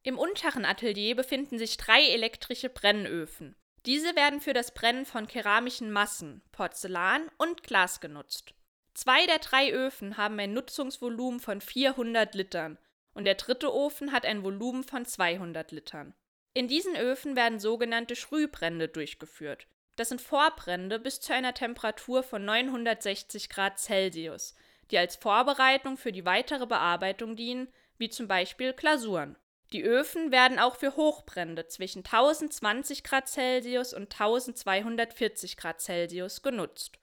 Im unteren Atelier befinden sich 3 elektrische Brennöfen. Diese werden für das Brennen von keramischen Massen, Porzellan und Glas genutzt. 2 der 3 Öfen haben ein Nutzungsvolumen von 400 Litern und der dritte Ofen hat ein Volumen von 200 Litern. In diesen Öfen werden sogenannte Schrühbrände durchgeführt. Das sind Vorbrände bis zu einer Temperatur von 960 Grad Celsius, die als Vorbereitung für die weitere Bearbeitung dienen, wie zum Beispiel Glasuren. Die Öfen werden auch für Hochbrände zwischen 1020 Grad Celsius und 1240 Grad Celsius genutzt.